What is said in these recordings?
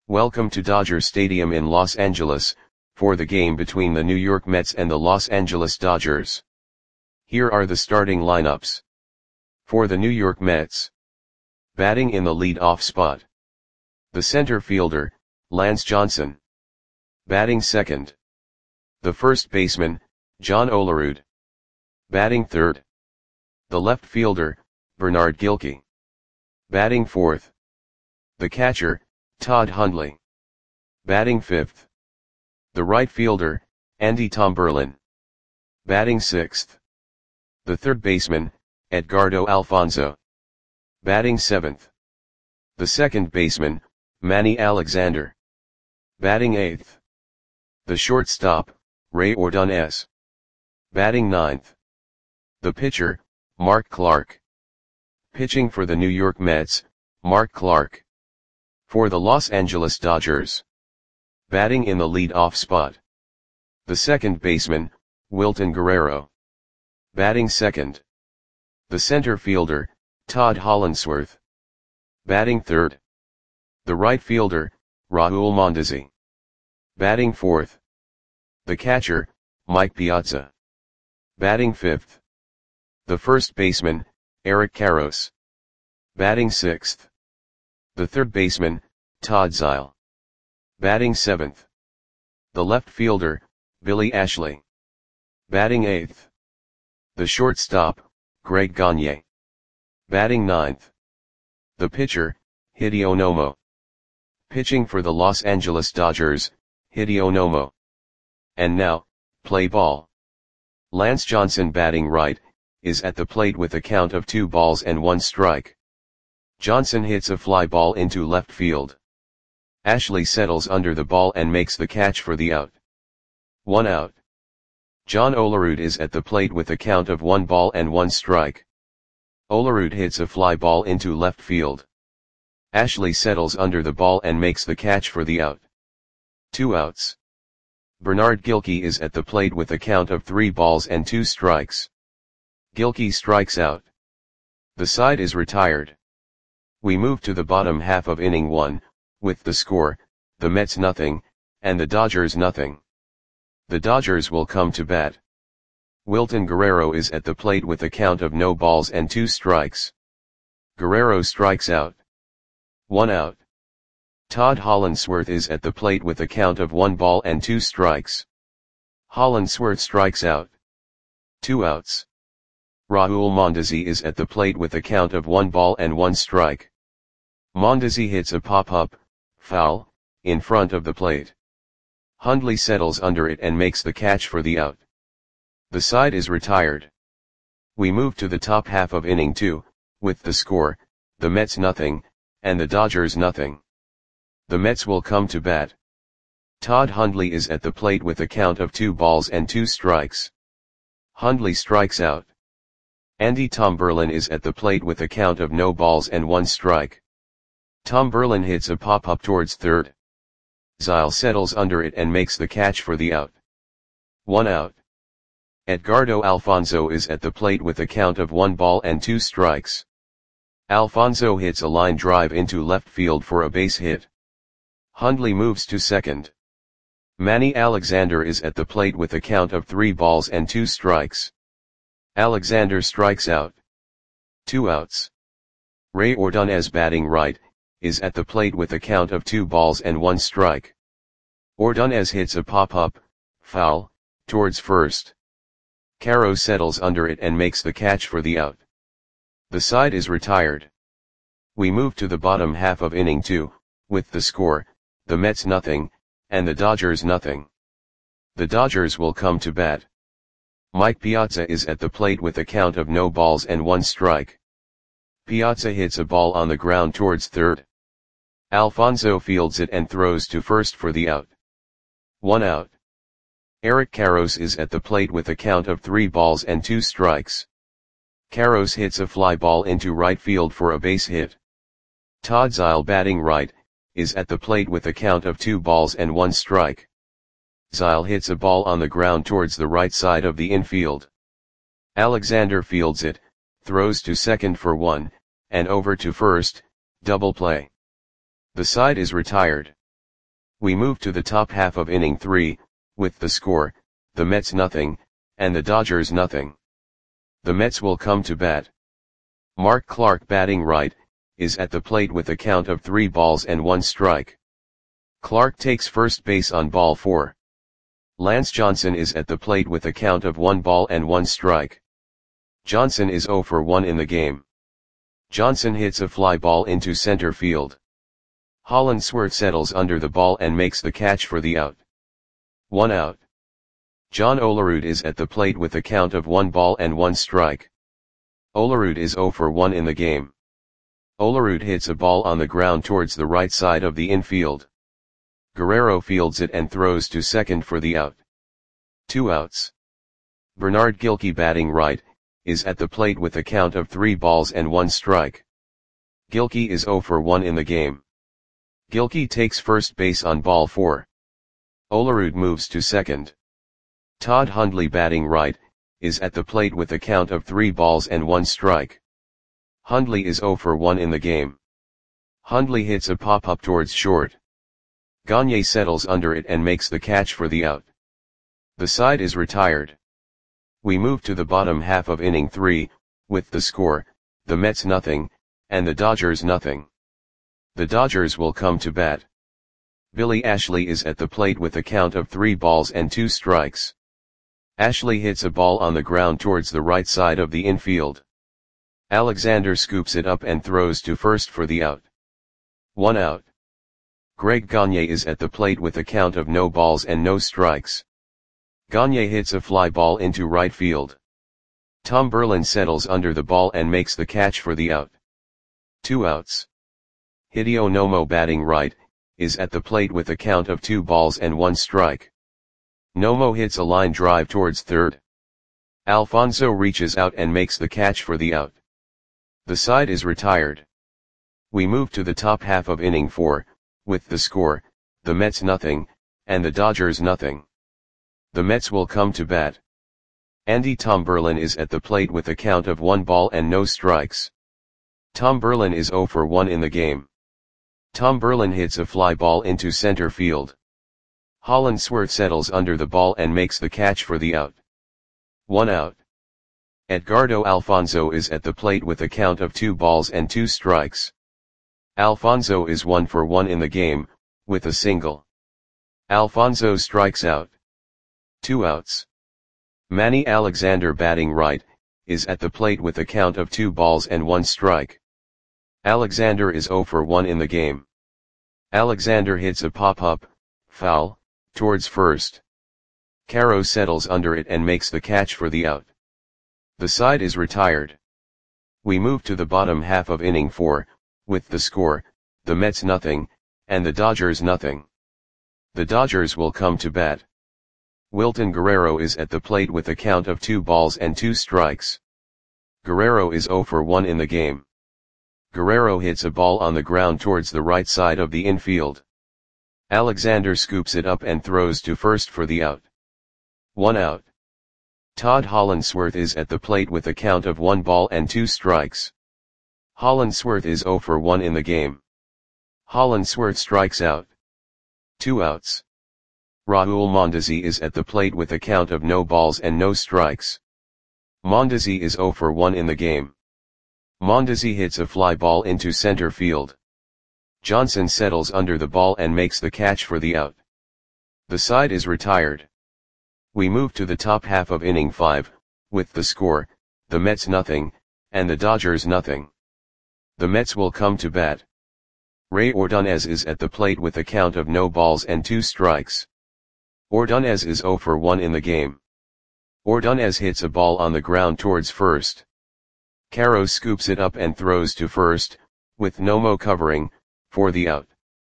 Welcome to Dodger Stadium in Los Angeles, for the game between the New York Mets and the Los Angeles Dodgers. Here are the starting lineups. For the New York Mets. Batting in the lead-off spot. The center fielder, Lance Johnson. Batting second. The first baseman, John Olerud. Batting third. The left fielder, Bernard Gilkey. Batting fourth. The catcher, Todd Hundley. Batting fifth. The right fielder, Andy Tomberlin. Batting sixth. The third baseman, Edgardo Alfonzo. Batting seventh. The second baseman, Manny Alexander. Batting eighth. The shortstop, Ray Ordonez. Batting ninth. The pitcher, Mark Clark. Pitching for the New York Mets, Mark Clark. For the Los Angeles Dodgers. Batting in the lead-off spot. The second baseman, Wilton Guerrero. Batting second. The center fielder, Todd Hollandsworth. Batting third. The right fielder, Raul Mondesi. Batting fourth. The catcher, Mike Piazza. Batting fifth. The first baseman, Eric Karros. Batting sixth. The third baseman, Todd Zeile. Batting seventh. The left fielder, Billy Ashley. Batting eighth. The shortstop, Greg Gagne. Batting ninth. The pitcher, Hideo Nomo. Pitching for the Los Angeles Dodgers, Hideo Nomo. And now, play ball. Lance Johnson batting right, is at the plate with a count of 2-1 strike. Johnson hits a fly ball into left field. Ashley settles under the ball and makes the catch for the out. 1 out. John Olerud is at the plate with a count of 1-1 strike. Olerud hits a fly ball into left field. Ashley settles under the ball and makes the catch for the out. 2 outs. Bernard Gilkey is at the plate with a count of 3-2 strikes. Gilkey strikes out. The side is retired. We move to the bottom half of inning 1, with the score, the Mets nothing, and the Dodgers nothing. The Dodgers will come to bat. Wilton Guerrero is at the plate with a count of 0-2 strikes. Guerrero strikes out. 1 out. Todd Hollandsworth is at the plate with a count of 1-2 strikes. Hollandsworth strikes out. 2 outs. Raul Mondesi is at the plate with a count of 1-1 strike. Mondesi hits a pop-up, foul, in front of the plate. Hundley settles under it and makes the catch for the out. The side is retired. We move to the top half of inning 2, with the score, the Mets nothing, and the Dodgers nothing. The Mets will come to bat. Todd Hundley is at the plate with a count of 2-2 strikes. Hundley strikes out. Andy Tomberlin is at the plate with a count of 0-1 strike. Tomberlin hits a pop-up towards third. Zeile settles under it and makes the catch for the out. 1 out. Edgardo Alfonzo is at the plate with a count of 1-2 strikes. Alfonzo hits a line drive into left field for a base hit. Hundley moves to second. Manny Alexander is at the plate with a count of 3-2 strikes. Alexander strikes out. 2 outs. Ray Ordonez batting right, is at the plate with a count of 2-1 strike. Ordonez hits a pop-up, foul, towards first. Karros settles under it and makes the catch for the out. The side is retired. We move to the bottom half of inning 2, with the score, the Mets nothing, and the Dodgers nothing. The Dodgers will come to bat. Mike Piazza is at the plate with a count of 0-1 strike. Piazza hits a ball on the ground towards third. Alfonzo fields it and throws to first for the out. 1 out. Eric Karros is at the plate with a count of 3-2 strikes. Karros hits a fly ball into right field for a base hit. Todd Zeile batting right, is at the plate with a count of 2-1 strike. Zeile hits a ball on the ground towards the right side of the infield. Alexander fields it, throws to second for 1, and over to first, double play. The side is retired. We move to the top half of inning 3, with the score, the Mets nothing, and the Dodgers nothing. The Mets will come to bat. Mark Clark, batting right, is at the plate with a count of 3 balls and 1 strike. Clark takes first base on ball 4. Lance Johnson is at the plate with a count of 1 ball and 1 strike. Johnson is 0 for 1 in the game. Johnson hits a fly ball into center field. Hollandsworth settles under the ball and makes the catch for the out. 1 out. John Olerud is at the plate with a count of 1 ball and 1 strike. Olerud is 0 for 1 in the game. Olerud hits a ball on the ground towards the right side of the infield. Guerrero fields it and throws to second for the out. 2 outs. Bernard Gilkey, batting right, is at the plate with a count of 3 balls and 1 strike. Gilkey is 0 for 1 in the game. Gilkey takes first base on ball 4. Olerud moves to second. Todd Hundley, batting right, is at the plate with a count of 3 balls and 1 strike. Hundley is 0 for 1 in the game. Hundley hits a pop-up towards short. Gagne settles under it and makes the catch for the out. The side is retired. We move to the bottom half of inning 3, with the score, the Mets nothing, and the Dodgers nothing. The Dodgers will come to bat. Billy Ashley is at the plate with a count of 3 balls and 2 strikes. Ashley hits a ball on the ground towards the right side of the infield. Alexander scoops it up and throws to first for the out. 1 out. Greg Gagne is at the plate with a count of no balls and no strikes. Gagne hits a fly ball into right field. Tom Berlin settles under the ball and makes the catch for the out. 2 outs. Hideo Nomo, batting right, is at the plate with a count of 2 balls and 1 strike. Nomo hits a line drive towards third. Alfonso reaches out and makes the catch for the out. The side is retired. We move to the top half of inning 4, with the score, the Mets nothing, and the Dodgers nothing. The Mets will come to bat. Andy Tom Berlin is at the plate with a count of 1 ball and no strikes. Tom Berlin is 0 for 1 in the game. Tom Berlin hits a fly ball into center field. Hollandsworth settles under the ball and makes the catch for the out. 1 out. Edgardo Alfonso is at the plate with a count of 2 balls and 2 strikes. Alfonso is 1 for 1 in the game, with a single. Alfonso strikes out. 2 outs. Manny Alexander, batting right, is at the plate with a count of 2 balls and 1 strike. Alexander is 0 for 1 in the game. Alexander hits a pop-up, foul, towards first. Caro settles under it and makes the catch for the out. The side is retired. We move to the bottom half of inning 4, with the score, the Mets nothing, and the Dodgers nothing. The Dodgers will come to bat. Wilton Guerrero is at the plate with a count of 2 balls and 2 strikes. Guerrero is 0 for 1 in the game. Guerrero hits a ball on the ground towards the right side of the infield. Alexander scoops it up and throws to first for the out. 1 out. Todd Hollandsworth is at the plate with a count of 1 ball and 2 strikes. Hollandsworth is 0 for 1 in the game. Hollandsworth strikes out. 2 outs. Raul Mondesi is at the plate with a count of no balls and no strikes. Mondesi is 0 for 1 in the game. Mondesi hits a fly ball into center field. Johnson settles under the ball and makes the catch for the out. The side is retired. We move to the top half of inning 5, with the score, the Mets nothing, and the Dodgers nothing. The Mets will come to bat. Ray Ordonez is at the plate with a count of no balls and 2 strikes. Ordonez is 0 for 1 in the game. Ordonez hits a ball on the ground towards first. Caro scoops it up and throws to first, with Nomo covering, for the out.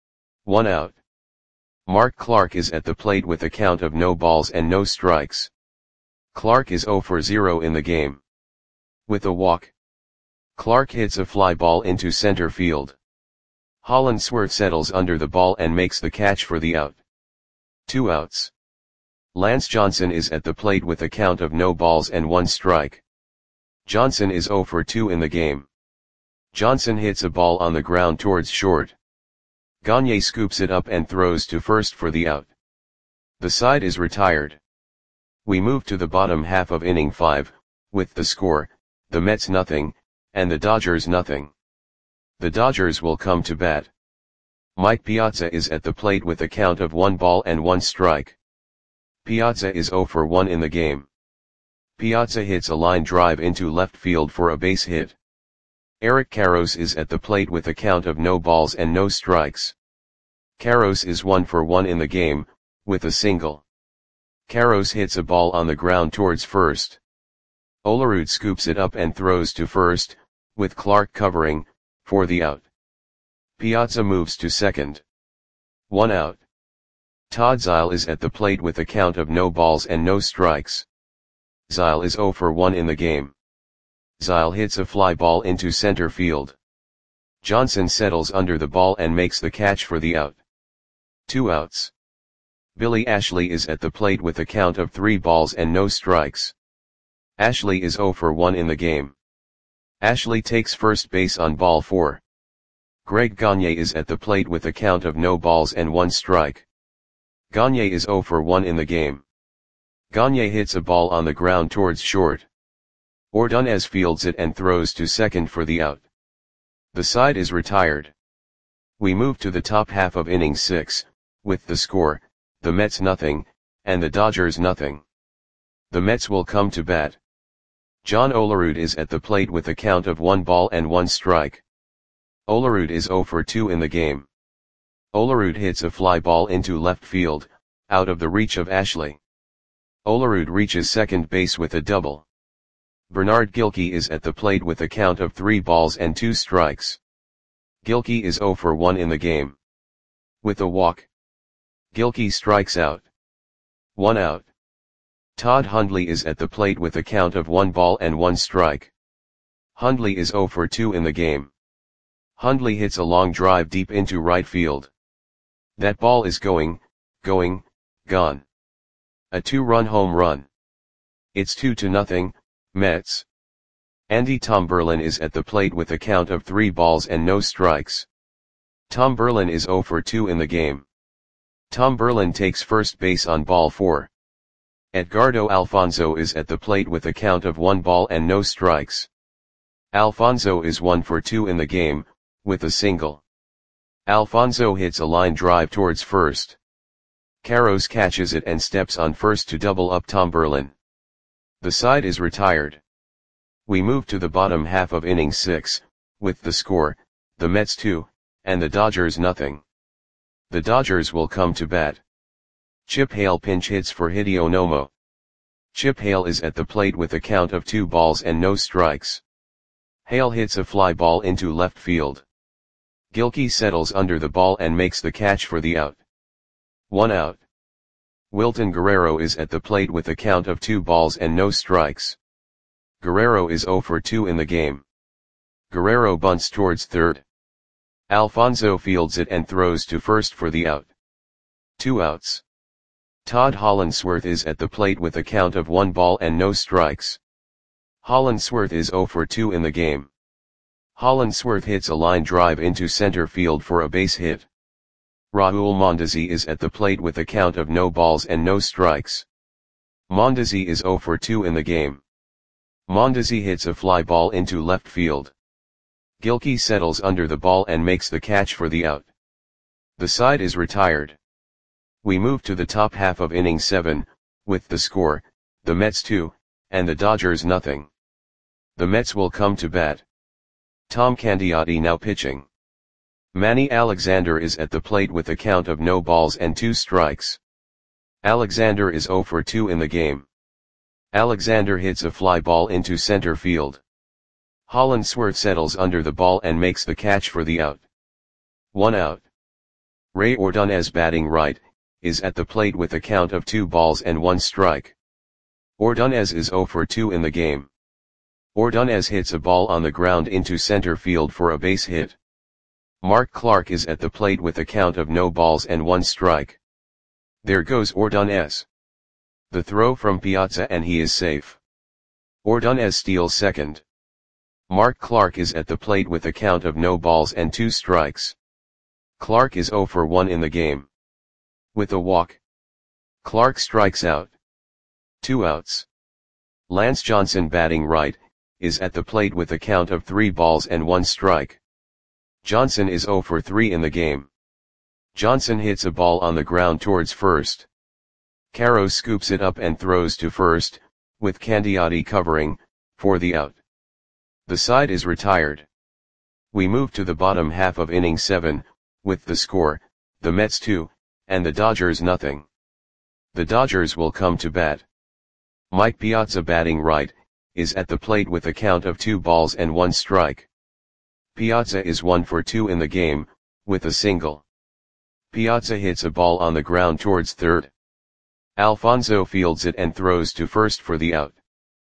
1 out. Mark Clark is at the plate with a count of no balls and no strikes. Clark is 0 for 0 in the game. With a walk. Clark hits a fly ball into center field. Hollandsworth settles under the ball and makes the catch for the out. 2 outs. Lance Johnson is at the plate with a count of no balls and 1 strike. Johnson is 0 for 2 in the game. Johnson hits a ball on the ground towards short. Gagne scoops it up and throws to first for the out. The side is retired. We move to the bottom half of inning 5, with the score, the Mets nothing, and the Dodgers nothing. The Dodgers will come to bat. Mike Piazza is at the plate with a count of 1 ball and 1 strike. Piazza is 0 for 1 in the game. Piazza hits a line drive into left field for a base hit. Eric Karros is at the plate with a count of no balls and no strikes. Karros is 1 for 1 in the game, with a single. Karros hits a ball on the ground towards first. Olerud scoops it up and throws to first, with Clark covering, for the out. Piazza moves to second. 1 out. Todd Zeile is at the plate with a count of no balls and no strikes. Zeile is 0 for 1 in the game. Zeile hits a fly ball into center field. Johnson settles under the ball and makes the catch for the out. 2 outs. Billy Ashley is at the plate with a count of 3 balls and no strikes. Ashley is 0 for 1 in the game. Ashley takes first base on ball 4. Greg Gagne is at the plate with a count of no balls and 1 strike. Gagne is 0 for 1 in the game. Gagne hits a ball on the ground towards short. Ordonez fields it and throws to second for the out. The side is retired. We move to the top half of inning 6, with the score, the Mets nothing, and the Dodgers nothing. The Mets will come to bat. John Olerud is at the plate with a count of 1 ball and 1 strike. Olerud is 0 for 2 in the game. Olerud hits a fly ball into left field, out of the reach of Ashley. Olerud reaches second base with a double. Bernard Gilkey is at the plate with a count of 3 balls and 2 strikes. Gilkey is 0 for 1 in the game. With a walk, Gilkey strikes out. 1 out. Todd Hundley is at the plate with a count of 1 ball and 1 strike. Hundley is 0 for 2 in the game. Hundley hits a long drive deep into right field. That ball is gone. A 2-run home run. It's 2-0, Mets. Andy Tomberlin is at the plate with a count of 3 balls and no strikes. Tomberlin is 0 for 2 in the game. Tomberlin takes first base on ball 4. Edgardo Alfonzo is at the plate with a count of 1 ball and no strikes. Alfonzo is 1 for 2 in the game, with a single. Alfonzo hits a line drive towards first. Karros catches it and steps on first to double up Tomberlin. The side is retired. We move to the bottom half of inning 6, with the score, the Mets 2, and the Dodgers nothing. The Dodgers will come to bat. Chip Hale pinch hits for Hideo Nomo. Chip Hale is at the plate with a count of 2 balls and no strikes. Hale hits a fly ball into left field. Gilkey settles under the ball and makes the catch for the out. 1 out. Wilton Guerrero is at the plate with a count of 2 balls and no strikes. Guerrero is 0 for 2 in the game. Guerrero bunts towards third. Alfonzo fields it and throws to first for the out. 2 outs. Todd Hollandsworth is at the plate with a count of 1 ball and no strikes. Hollandsworth is 0 for 2 in the game. Hollandsworth hits a line drive into center field for a base hit. Raul Mondesi is at the plate with a count of no balls and no strikes. Mondesi is 0 for 2 in the game. Mondesi hits a fly ball into left field. Gilkey settles under the ball and makes the catch for the out. The side is retired. We move to the top half of inning 7, with the score, the Mets 2, and the Dodgers nothing. The Mets will come to bat. Tom Candiotti now pitching. Manny Alexander is at the plate with a count of no balls and 2 strikes. Alexander is 0 for 2 in the game. Alexander hits a fly ball into center field. Hollandsworth settles under the ball and makes the catch for the out. 1 out. Ray Ordonez batting right, is at the plate with a count of 2 balls and 1 strike. Ordonez is 0 for 2 in the game. Ordonez hits a ball on the ground into center field for a base hit. Mark Clark is at the plate with a count of no balls and 1 strike. There goes Ordonez. The throw from Piazza and he is safe. Ordonez steals second. Mark Clark is at the plate with a count of no balls and 2 strikes. Clark is 0 for 1 in the game. With a walk, Clark strikes out. 2 outs. Lance Johnson, batting right, is at the plate with a count of 3 balls and 1 strike. Johnson is 0 for 3 in the game. Johnson hits a ball on the ground towards first. Caro scoops it up and throws to first, with Candiotti covering, for the out. The side is retired. We move to the bottom half of inning 7, with the score, the Mets 2, and the Dodgers nothing. The Dodgers will come to bat. Mike Piazza, batting right, is at the plate with a count of 2 balls and 1 strike. Piazza is 1 for 2 in the game, with a single. Piazza hits a ball on the ground towards third. Alfonso fields it and throws to first for the out.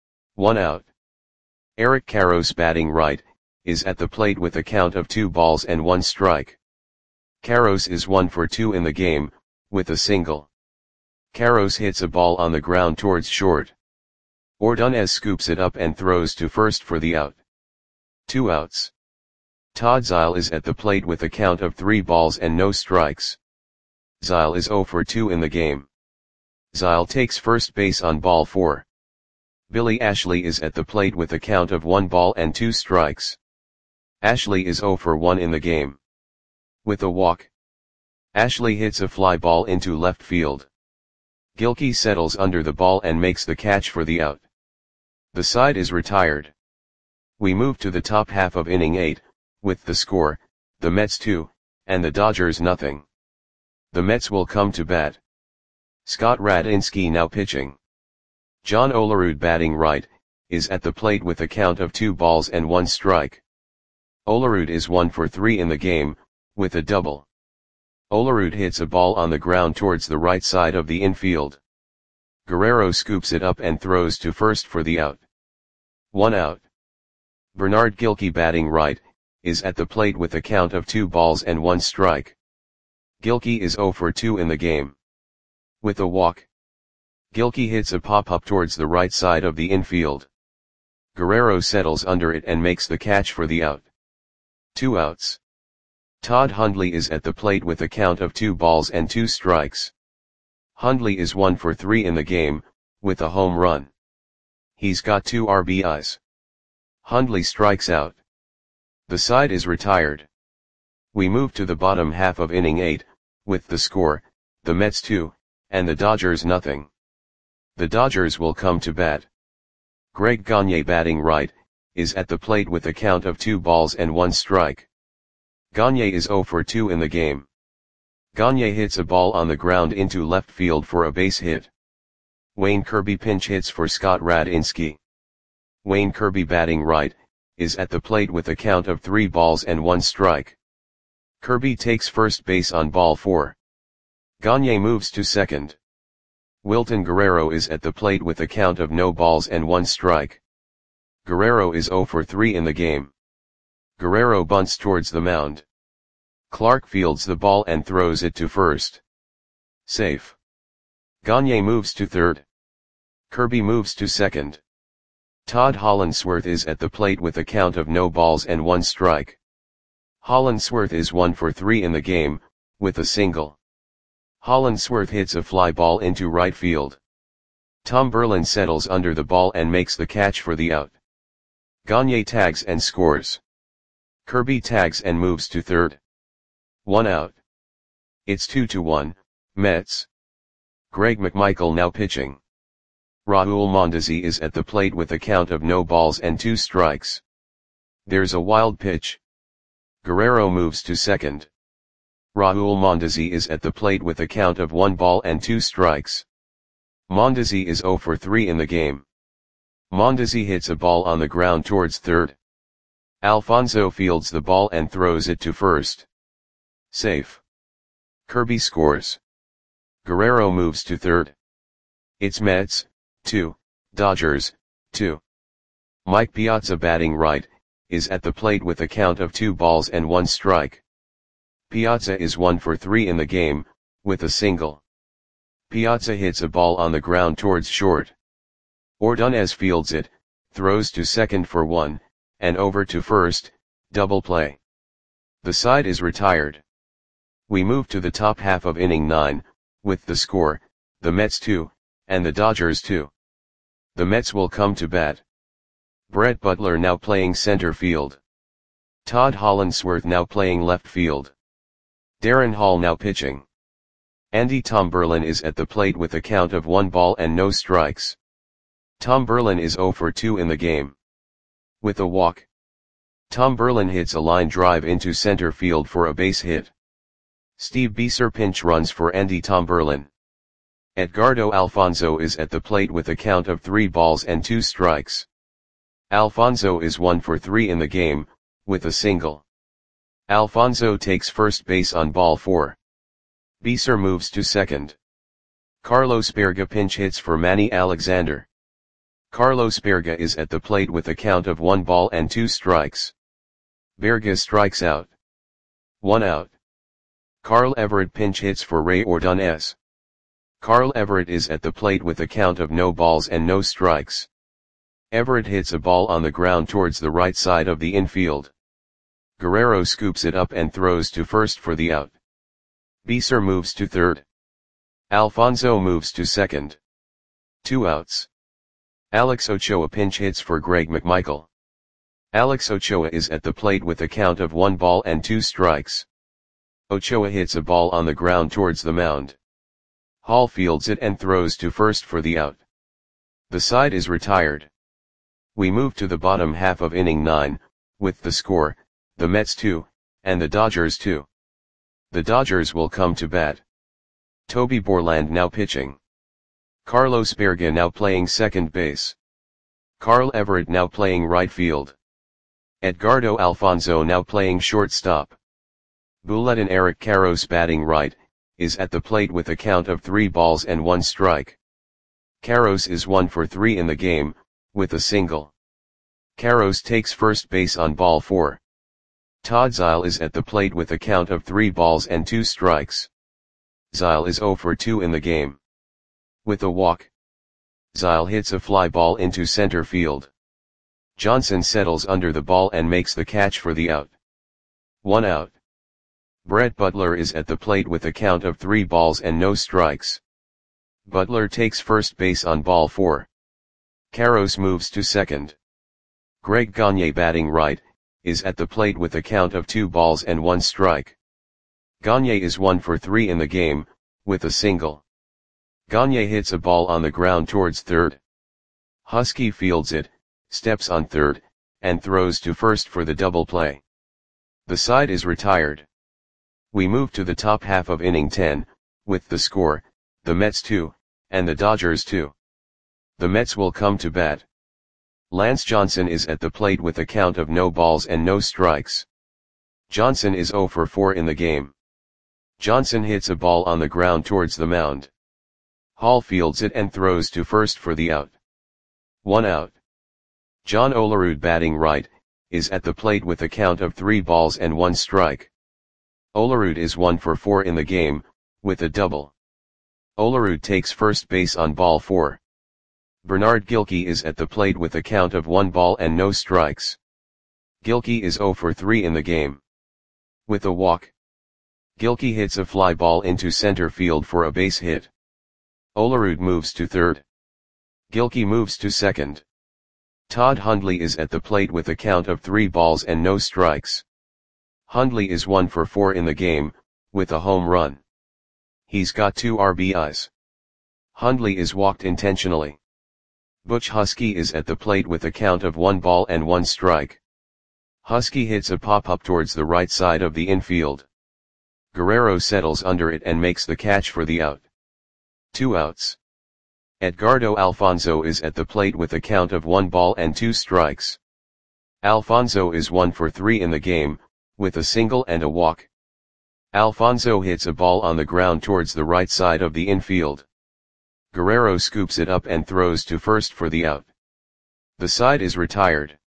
1 out. Eric Karros, batting right, is at the plate with a count of 2 balls and 1 strike. Karros is 1 for 2 in the game, with a single. Karros hits a ball on the ground towards short. Ordonez scoops it up and throws to first for the out. 2 outs. Todd Zeile is at the plate with a count of 3 balls and no strikes. Zeile is 0 for 2 in the game. Zeile takes first base on ball 4. Billy Ashley is at the plate with a count of 1 ball and 2 strikes. Ashley is 0 for 1 in the game. With a walk, Ashley hits a fly ball into left field. Gilkey settles under the ball and makes the catch for the out. The side is retired. We move to the top half of inning 8, with the score, the Mets 2, and the Dodgers nothing. The Mets will come to bat. Scott Radinski now pitching. John Olerud, batting right, is at the plate with a count of 2 balls and 1 strike. Olerud is 1 for 3 in the game, with a double. Olerud hits a ball on the ground towards the right side of the infield. Guerrero scoops it up and throws to first for the out. 1 out. Bernard Gilkey, batting right, is at the plate with a count of 2 balls and 1 strike. Gilkey is 0 for 2 in the game. With a walk, Gilkey hits a pop-up towards the right side of the infield. Guerrero settles under it and makes the catch for the out. 2 outs. Todd Hundley is at the plate with a count of 2 balls and 2 strikes. Hundley is 1 for 3 in the game, with a home run. He's got 2 RBIs. Hundley strikes out. The side is retired. We move to the bottom half of inning 8, with the score, the Mets 2, and the Dodgers nothing. The Dodgers will come to bat. Greg Gagne, batting right, is at the plate with a count of 2 balls and 1 strike. Gagne is 0 for 2 in the game. Gagne hits a ball on the ground into left field for a base hit. Wayne Kirby pinch hits for Scott Radinski. Wayne Kirby, batting right, is at the plate with a count of 3 balls and 1 strike. Kirby takes first base on ball 4. Gagne moves to second. Wilton Guerrero is at the plate with a count of no balls and 1 strike. Guerrero is 0 for 3 in the game. Guerrero bunts towards the mound. Clark fields the ball and throws it to first. Safe. Gagne moves to third. Kirby moves to second. Todd Hollandsworth is at the plate with a count of no balls and 1 strike. Hollandsworth is 1 for 3 in the game, with a single. Hollandsworth hits a fly ball into right field. Tom Berlin settles under the ball and makes the catch for the out. Gagne tags and scores. Kirby tags and moves to third. 1 out. It's 2-1, Mets. Greg McMichael now pitching. Raul Mondesi is at the plate with a count of no balls and 2 strikes. There's a wild pitch. Guerrero moves to second. Raul Mondesi is at the plate with a count of 1 ball and 2 strikes. Mondesi is 0 for 3 in the game. Mondesi hits a ball on the ground towards third. Alfonso fields the ball and throws it to first. Safe. Kirby scores. Guerrero moves to third. It's Mets, 2, Dodgers, 2. Mike Piazza, batting right, is at the plate with a count of 2 balls and 1 strike. Piazza is 1 for 3 in the game, with a single. Piazza hits a ball on the ground towards short. Ordonez fields it, throws to second for 1, and over to first, double play. The side is retired. We move to the top half of inning 9, with the score, the Mets 2, and the Dodgers 2. The Mets will come to bat. Brett Butler now playing center field. Todd Hollandsworth now playing left field. Darren Hall now pitching. Andy Tom Berlin is at the plate with a count of 1 ball and no strikes. Tom Berlin is 0 for 2 in the game. With a walk. Tom Berlin hits a line drive into center field for a base hit. Steve Beeser pinch runs for Andy Tom Berlin. Edgardo Alfonzo is at the plate with a count of 3 balls and 2 strikes. Alfonzo is 1 for 3 in the game, with a single. Alfonzo takes first base on ball 4. Beeser moves to second. Carlos Berga pinch hits for Manny Alexander. Carlos Berga is at the plate with a count of 1 ball and 2 strikes. Berga strikes out. 1 out. Carl Everett pinch hits for Ray Ordonez. Carl Everett is at the plate with a count of no balls and no strikes. Everett hits a ball on the ground towards the right side of the infield. Guerrero scoops it up and throws to first for the out. Beeser moves to third. Alfonzo moves to second. 2 outs. Alex Ochoa pinch hits for Greg McMichael. Alex Ochoa is at the plate with a count of 1 ball and 2 strikes. Ochoa hits a ball on the ground towards the mound. Hall fields it and throws to first for the out. The side is retired. We move to the bottom half of inning 9, with the score, the Mets 2, and the Dodgers 2. The Dodgers will come to bat. Toby Borland now pitching. Carlos Berga now playing second base. Carl Everett now playing right field. Edgardo Alfonzo now playing shortstop. Bulletin Eric Karros batting right, is at the plate with a count of 3 balls and 1 strike. Karros is 1 for 3 in the game, with a single. Karros takes first base on ball 4. Todd Zeile is at the plate with a count of 3 balls and 2 strikes. Zeile is 0 for 2 in the game. With a walk. Zeile hits a fly ball into center field. Johnson settles under the ball and makes the catch for the out. 1 out. Brett Butler is at the plate with a count of 3 balls and no strikes. Butler takes first base on ball 4. Karros moves to second. Greg Gagne batting right, is at the plate with a count of 2 balls and 1 strike. Gagne is 1 for 3 in the game, with a single. Gagne hits a ball on the ground towards third. Husky fields it, steps on third, and throws to first for the double play. The side is retired. We move to the top half of inning 10, with the score, the Mets 2, and the Dodgers 2. The Mets will come to bat. Lance Johnson is at the plate with a count of no balls and no strikes. Johnson is 0 for 4 in the game. Johnson hits a ball on the ground towards the mound. Hall fields it and throws to first for the out. 1 out. John Olerud batting right, is at the plate with a count of 3 balls and 1 strike. Olerud is 1 for 4 in the game, with a double. Olerud takes first base on ball 4. Bernard Gilkey is at the plate with a count of 1 ball and no strikes. Gilkey is 0 for 3 in the game. With a walk. Gilkey hits a fly ball into center field for a base hit. Olerud moves to third. Gilkey moves to second. Todd Hundley is at the plate with a count of 3 balls and no strikes. Hundley is 1 for 4 in the game, with a home run. He's got 2 RBIs. Hundley is walked intentionally. Butch Husky is at the plate with a count of 1 ball and 1 strike. Husky hits a pop-up towards the right side of the infield. Guerrero settles under it and makes the catch for the out. 2 outs. Edgardo Alfonzo is at the plate with a count of 1 ball and 2 strikes. Alfonzo is 1 for 3 in the game, with a single and a walk. Alfonzo hits a ball on the ground towards the right side of the infield. Guerrero scoops it up and throws to first for the out. The side is retired.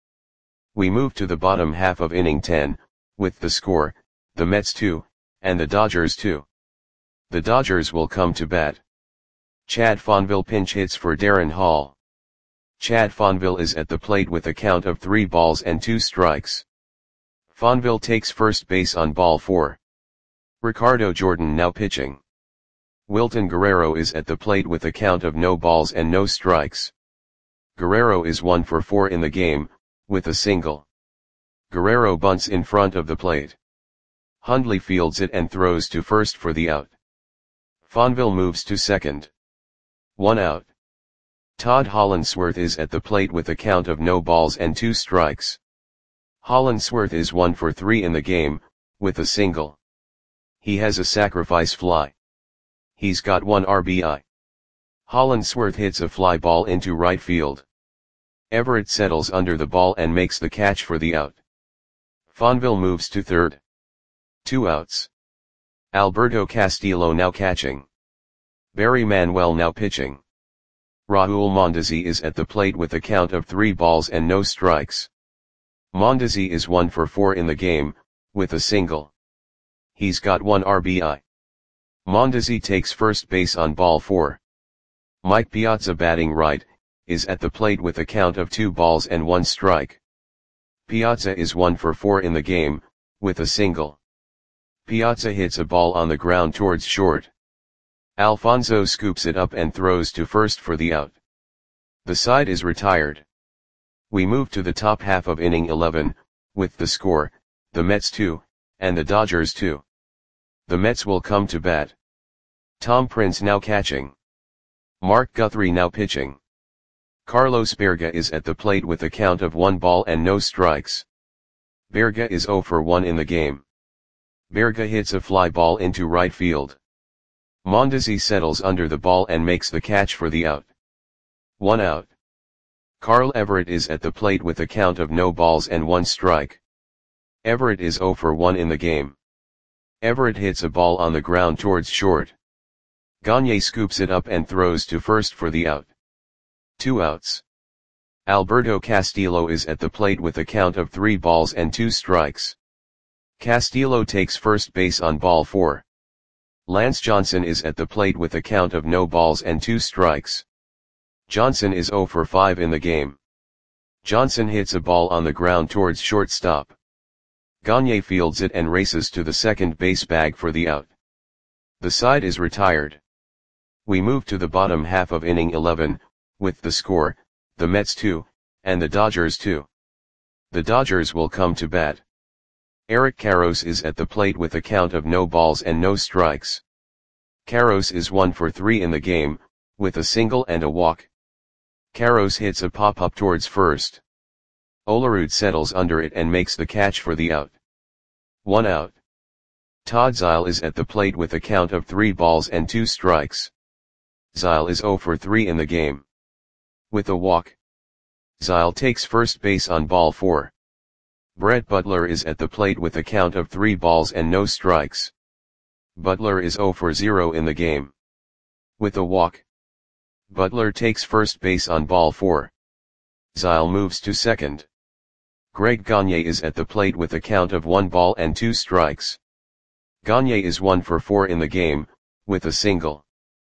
We move to the bottom half of inning 10, with the score, the Mets 2, and the Dodgers 2. The Dodgers will come to bat. Chad Fonville pinch hits for Darren Hall. Chad Fonville is at the plate with a count of 3 balls and 2 strikes. Fonville takes first base on ball 4. Ricardo Jordan now pitching. Wilton Guerrero is at the plate with a count of no balls and no strikes. Guerrero is 1 for 4 in the game, with a single. Guerrero bunts in front of the plate. Hundley fields it and throws to first for the out. Fonville moves to second. 1 out. Todd Hollandsworth is at the plate with a count of no balls and 2 strikes. Hollandsworth is 1 for 3 in the game, with a single. He has a sacrifice fly. He's got 1 RBI. Hollandsworth hits a fly ball into right field. Everett settles under the ball and makes the catch for the out. Fonville moves to third. 2 outs. Alberto Castillo now catching. Barry Manuel now pitching. Raul Mondesi is at the plate with a count of 3 balls and no strikes. Mondesi is 1 for 4 in the game, with a single. He's got 1 RBI. Mondesi takes first base on ball 4. Mike Piazza batting right, is at the plate with a count of 2 balls and 1 strike. Piazza is 1 for 4 in the game, with a single. Piazza hits a ball on the ground towards short. Alfonso scoops it up and throws to first for the out. The side is retired. We move to the top half of inning 11, with the score, the Mets 2, and the Dodgers 2. The Mets will come to bat. Tom Prince now catching. Mark Guthrie now pitching. Carlos Berga is at the plate with a count of 1 ball and no strikes. Berga is 0 for 1 in the game. Berga hits a fly ball into right field. Mondesi settles under the ball and makes the catch for the out. 1 out. Carl Everett is at the plate with a count of no balls and 1 strike. Everett is 0 for 1 in the game. Everett hits a ball on the ground towards short. Gagne scoops it up and throws to first for the out. 2 outs. Alberto Castillo is at the plate with a count of 3 balls and 2 strikes. Castillo takes first base on ball 4. Lance Johnson is at the plate with a count of no balls and 2 strikes. Johnson is 0 for 5 in the game. Johnson hits a ball on the ground towards shortstop. Gagne fields it and races to the second base bag for the out. The side is retired. We move to the bottom half of inning 11, with the score, the Mets 2, and the Dodgers 2. The Dodgers will come to bat. Eric Karros is at the plate with a count of no balls and no strikes. Karros is 1 for 3 in the game, with a single and a walk. Karros hits a pop-up towards first. Olerud settles under it and makes the catch for the out. 1 out. Todd Zeile is at the plate with a count of 3 balls and 2 strikes. Zeile is 0 for 3 in the game. With a walk. Zeile takes first base on ball 4. Brett Butler is at the plate with a count of 3 balls and no strikes. Butler is 0 for 0 in the game. With a walk. Butler takes first base on ball 4. Zeile moves to second. Greg Gagne is at the plate with a count of 1 ball and 2 strikes. Gagne is 1 for 4 in the game, with a single.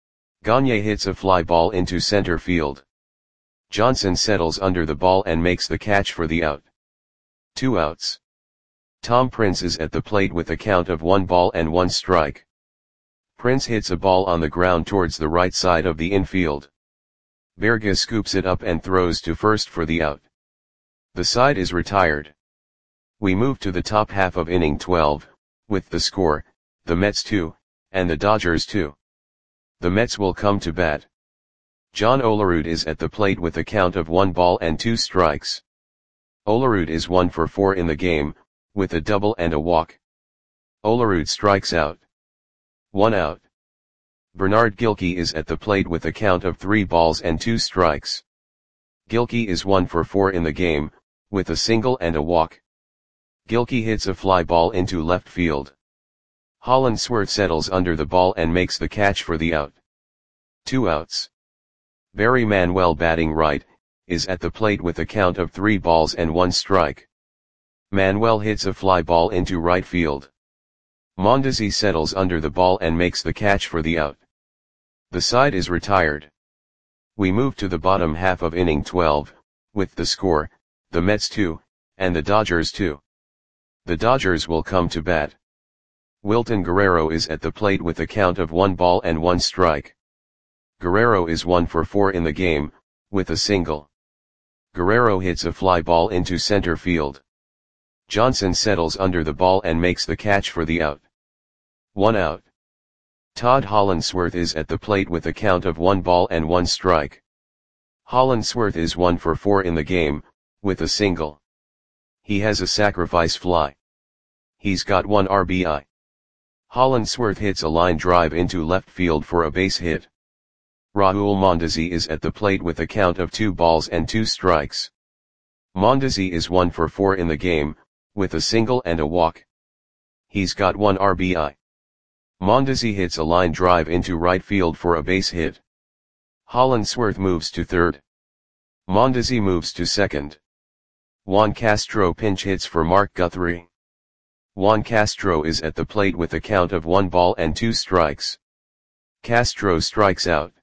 Gagne hits a fly ball into center field. Johnson settles under the ball and makes the catch for the out. 2 outs. Tom Prince is at the plate with a count of 1 ball and 1 strike. Prince hits a ball on the ground towards the right side of the infield. Berga scoops it up and throws to first for the out. The side is retired. We move to the top half of inning 12, with the score, the Mets 2, and the Dodgers 2. The Mets will come to bat. John Olerud is at the plate with a count of 1 ball and 2 strikes. Olerud is 1 for 4 in the game, with a double and a walk. Olerud strikes out. 1 out. Bernard Gilkey is at the plate with a count of 3 balls and 2 strikes. Gilkey is 1 for 4 in the game, with a single and a walk. Gilkey hits a fly ball into left field. Hollandsworth settles under the ball and makes the catch for the out. 2 outs. Barry Manuel batting right, is at the plate with a count of 3 balls and 1 strike. Manuel hits a fly ball into right field. Mondesi settles under the ball and makes the catch for the out. The side is retired. We move to the bottom half of inning 12, with the score, the Mets 2, and the Dodgers 2. The Dodgers will come to bat. Wilton Guerrero is at the plate with a count of 1 ball and 1 strike. Guerrero is 1 for 4 in the game, with a single. Guerrero hits a fly ball into center field. Johnson settles under the ball and makes the catch for the out. 1 out. Todd Hollandsworth is at the plate with a count of 1 ball and 1 strike. Hollandsworth is 1 for 4 in the game, with a single. He has a sacrifice fly. He's got 1 RBI. Hollandsworth hits a line drive into left field for a base hit. Raul Mondesi is at the plate with a count of 2 balls and 2 strikes. Mondesi is 1 for 4 in the game, with a single and a walk. He's got 1 RBI. Mondesi hits a line drive into right field for a base hit. Hollandsworth moves to third. Mondesi moves to second. Juan Castro pinch hits for Mark Guthrie. Juan Castro is at the plate with a count of 1 ball and 2 strikes. Castro strikes out.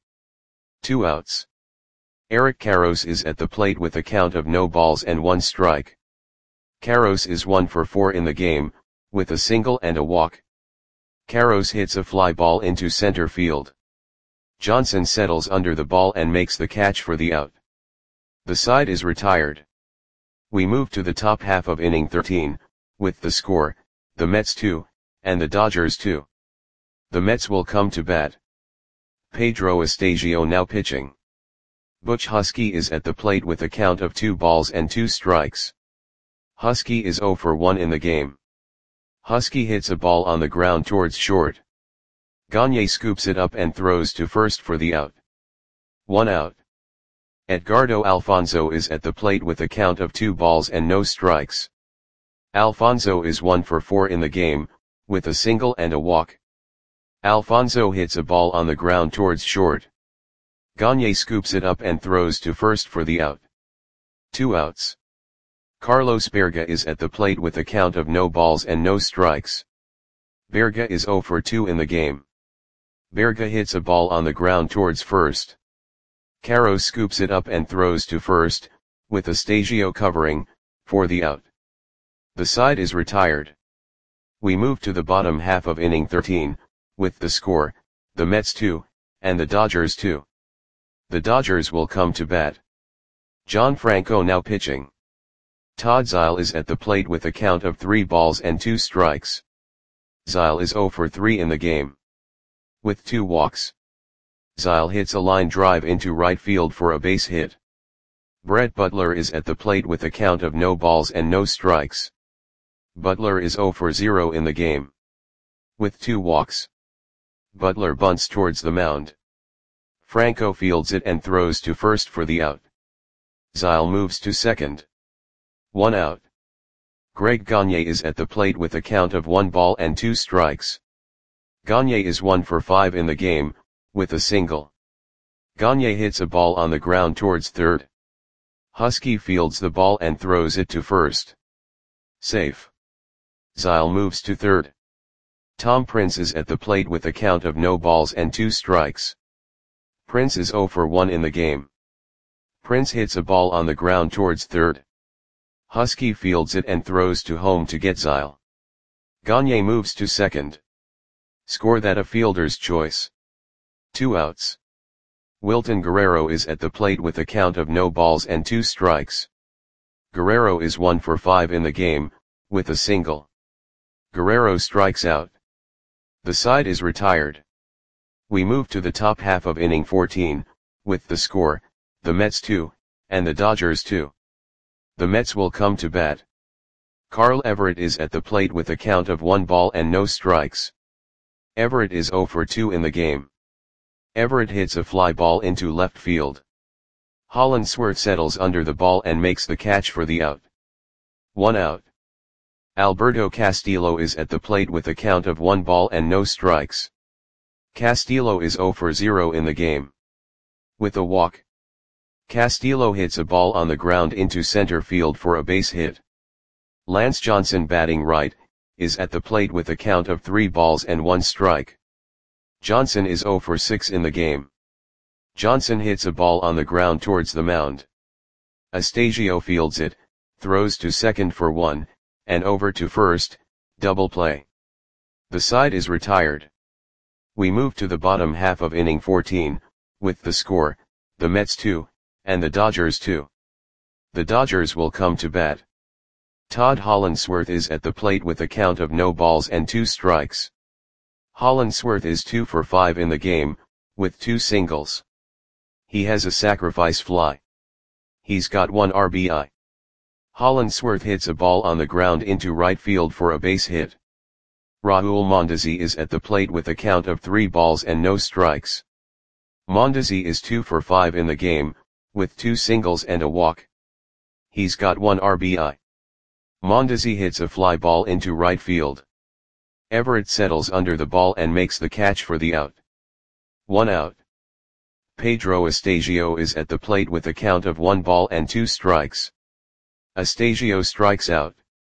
2 outs. Eric Karros is at the plate with a count of no balls and 1 strike. Karros is 1 for 4 in the game, with a single and a walk. Karros hits a fly ball into center field. Johnson settles under the ball and makes the catch for the out. The side is retired. We move to the top half of inning 13, with the score, the Mets 2, and the Dodgers 2. The Mets will come to bat. Pedro Estagio now pitching. Butch Husky is at the plate with a count of 2 balls and 2 strikes. Husky is 0 for 1 in the game. Husky hits a ball on the ground towards short. Gagne scoops it up and throws to first for the out. 1 out. Edgardo Alfonzo is at the plate with a count of 2 balls and no strikes. Alfonzo is 1 for 4 in the game, with a single and a walk. Alfonzo hits a ball on the ground towards short. Gagne scoops it up and throws to first for the out. 2 outs. Carlos Berga is at the plate with a count of no balls and no strikes. Berga is 0 for 2 in the game. Berga hits a ball on the ground towards first. Karros scoops it up and throws to first, with Estagio covering, for the out. The side is retired. We move to the bottom half of inning 13, with the score, the Mets 2, and the Dodgers 2. The Dodgers will come to bat. John Franco now pitching. Todd Zeile is at the plate with a count of 3 balls and 2 strikes. Zeile is 0 for 3 in the game. With 2 walks. Zeile hits a line drive into right field for a base hit. Brett Butler is at the plate with a count of no balls and no strikes. Butler is 0 for 0 in the game. With 2 walks. Butler bunts towards the mound. Franco fields it and throws to first for the out. Zeile moves to second. 1 out. Greg Gagne is at the plate with a count of 1 ball and 2 strikes. Gagne is 1 for 5 in the game, with a single. Gagne hits a ball on the ground towards third. Husky fields the ball and throws it to first. Safe. Zeile moves to third. Tom Prince is at the plate with a count of no balls and 2 strikes. Prince is 0 for 1 in the game. Prince hits a ball on the ground towards third. Husky fields it and throws to home to get Zeile. Gagne moves to second. Score that a fielder's choice. 2 outs. Wilton Guerrero is at the plate with a count of no balls and 2 strikes. Guerrero is 1 for 5 in the game, with a single. Guerrero strikes out. The side is retired. We move to the top half of inning 14, with the score, the Mets 2, and the Dodgers 2. The Mets will come to bat. Carl Everett is at the plate with a count of 1 ball and no strikes. Everett is 0 for 2 in the game. Everett hits a fly ball into left field. Hollandsworth settles under the ball and makes the catch for the out. 1 out. Alberto Castillo is at the plate with a count of 1 ball and no strikes. Castillo is 0 for 0 in the game. With a walk. Castillo hits a ball on the ground into center field for a base hit. Lance Johnson, batting right, is at the plate with a count of 3 balls and 1 strike. Johnson is 0 for 6 in the game. Johnson hits a ball on the ground towards the mound. Estagio fields it, throws to second for 1, and over to first, double play. The side is retired. We move to the bottom half of inning 14, with the score, the Mets 2, and the Dodgers 2. The Dodgers will come to bat. Todd Hollandsworth is at the plate with a count of no balls and 2 strikes. Hollandsworth is 2 for 5 in the game, with 2 singles. He has a sacrifice fly. He's got 1 RBI. Hollandsworth hits a ball on the ground into right field for a base hit. Raul Mondesi is at the plate with a count of 3 balls and no strikes. Mondesi is 2 for 5 in the game, with 2 singles and a walk. He's got 1 RBI. Mondesi hits a fly ball into right field. Everett settles under the ball and makes the catch for the out. 1 out. Pedro Astasio is at the plate with a count of 1 ball and 2 strikes. Astasio strikes out.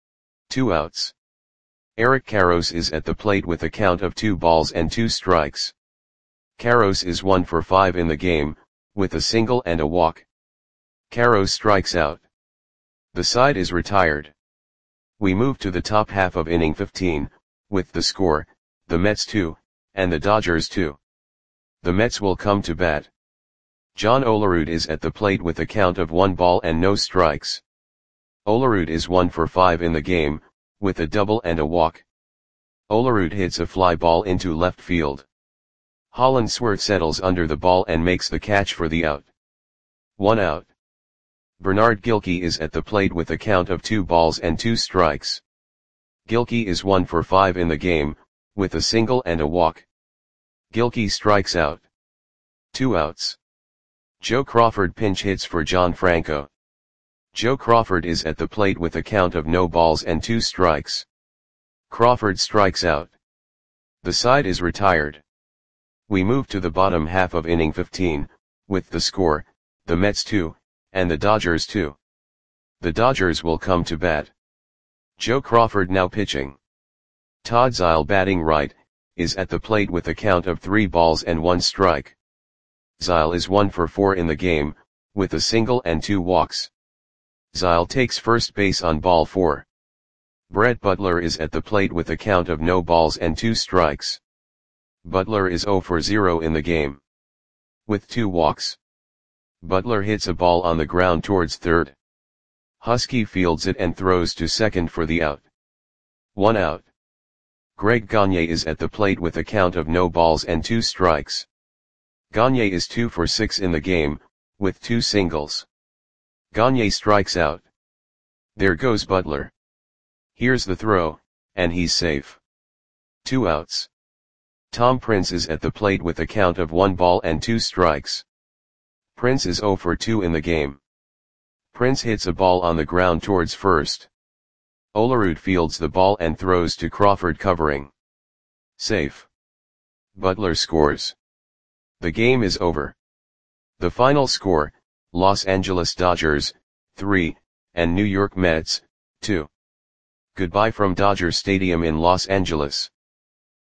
2 outs. Eric Karros is at the plate with a count of 2 balls and 2 strikes. Karros is 1 for 5 in the game, with a single and a walk. Karros strikes out. The side is retired. We move to the top half of inning 15, with the score, the Mets 2, and the Dodgers 2. The Mets will come to bat. John Olerud is at the plate with a count of 1 ball and no strikes. Olerud is 1 for 5 in the game, with a double and a walk. Olerud hits a fly ball into left field. Hollandsworth settles under the ball and makes the catch for the out. 1 out. Bernard Gilkey is at the plate with a count of 2 balls and 2 strikes. Gilkey is 1 for 5 in the game, with a single and a walk. Gilkey strikes out. 2 outs. Joe Crawford pinch hits for John Franco. Joe Crawford is at the plate with a count of no balls and 2 strikes. Crawford strikes out. The side is retired. We move to the bottom half of inning 15, with the score, the Mets 2, and the Dodgers 2. The Dodgers will come to bat. Joe Crawford now pitching. Todd Zeile batting right, is at the plate with a count of 3 balls and 1 strike. Zeile is 1 for 4 in the game, with a single and 2 walks. Zeile takes first base on ball 4. Brett Butler is at the plate with a count of no balls and 2 strikes. Butler is 0 for 0 in the game, with 2 walks. Butler hits a ball on the ground towards third. Husky fields it and throws to second for the out. 1 out. Greg Gagne is at the plate with a count of no balls and 2 strikes. Gagne is 2 for 6 in the game, with 2 singles. Gagne strikes out. There goes Butler. Here's the throw, and he's safe. 2 outs. Tom Prince is at the plate with a count of 1 ball and 2 strikes. Prince is 0 for 2 in the game. Prince hits a ball on the ground towards first. Olerud fields the ball and throws to Crawford covering. Safe. Butler scores. The game is over. The final score, Los Angeles Dodgers, 3, and New York Mets, 2. Goodbye from Dodger Stadium in Los Angeles.